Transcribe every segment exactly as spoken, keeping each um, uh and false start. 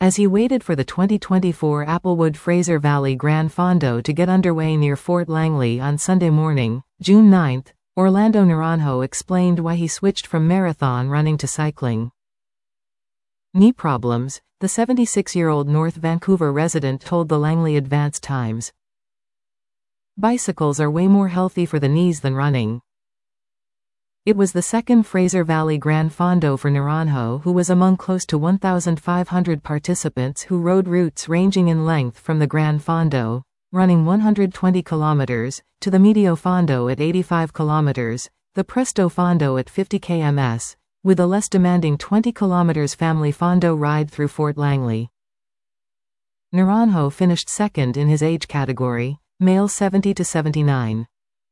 as he waited for the twenty twenty-four Applewood Fraser Valley Gran Fondo to get underway near Fort Langley on Sunday morning, June ninth, Orlando Naranjo explained why he switched from marathon running to cycling. Knee problems, the seventy-six-year-old North Vancouver resident told the Langley Advance Times. Bicycles are way more healthy for the knees than running. It was the second Fraser Valley Gran Fondo for Naranjo, who was among close to one thousand five hundred participants who rode routes ranging in length from the Gran Fondo, running one hundred twenty kilometers, to the Medio Fondo at eighty-five kilometers, the Presto Fondo at fifty kilometers, with a less demanding twenty kilometers Family Fondo ride through Fort Langley. Naranjo finished second in his age category, male seventy to seventy-nine.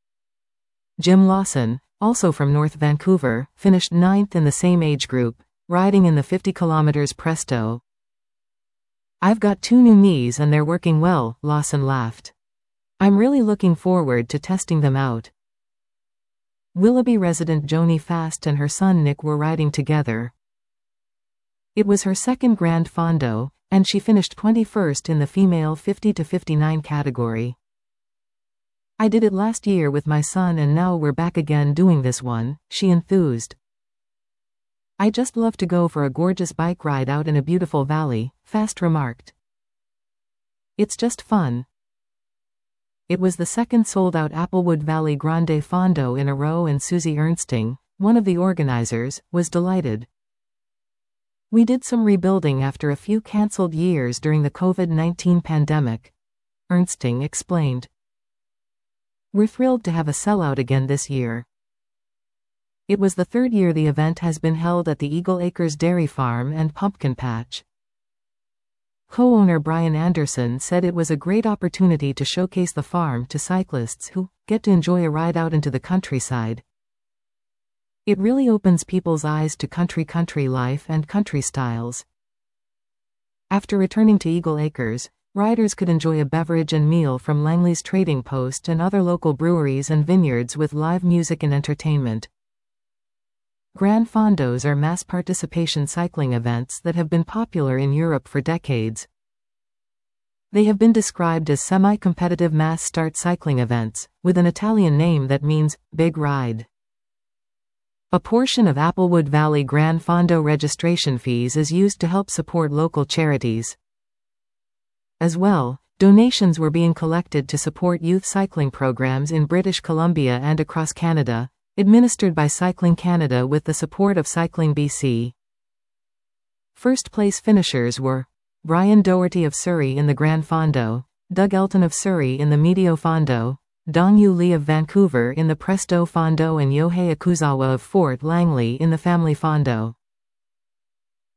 Jim Lawson, also from North Vancouver, finished ninth in the same age group, riding in the fifty kilometers Presto. "I've got two new knees and they're working well," Lawson laughed. "I'm really looking forward to testing them out." Willoughby resident Joni Fast and her son Nick were riding together. It was her second Grand Fondo, and she finished twenty-first in the female fifty to fifty-nine category. "I did it last year with my son and now we're back again doing this one," she enthused. "I just love to go for a gorgeous bike ride out in a beautiful valley," Fast remarked. "It's just fun." It was the second sold-out Applewood Valley Grande Fondo in a row, and Susie Ernsting, one of the organizers, was delighted. "We did some rebuilding after a few cancelled years during the COVID nineteen pandemic," Ernsting explained. "We're thrilled to have a sellout again this year." It was the third year the event has been held at the Eagle Acres Dairy Farm and Pumpkin Patch. Co-owner Brian Anderson said it was a great opportunity to showcase the farm to cyclists who get to enjoy a ride out into the countryside. "It really opens people's eyes to country country life and country styles." After returning to Eagle Acres, riders could enjoy a beverage and meal from Langley's Trading Post and other local breweries and vineyards with live music and entertainment. Gran Fondos are mass participation cycling events that have been popular in Europe for decades. They have been described as semi-competitive mass start cycling events, with an Italian name that means big ride. A portion of Applewood Valley Gran Fondo registration fees is used to help support local charities. As well, donations were being collected to support youth cycling programs in British Columbia and across Canada, administered by Cycling Canada with the support of Cycling B C. First-place finishers were Brian Doherty of Surrey in the Gran Fondo, Doug Elton of Surrey in the Medio Fondo, Dongyu Lee of Vancouver in the Presto Fondo, and Yohei Akuzawa of Fort Langley in the Family Fondo.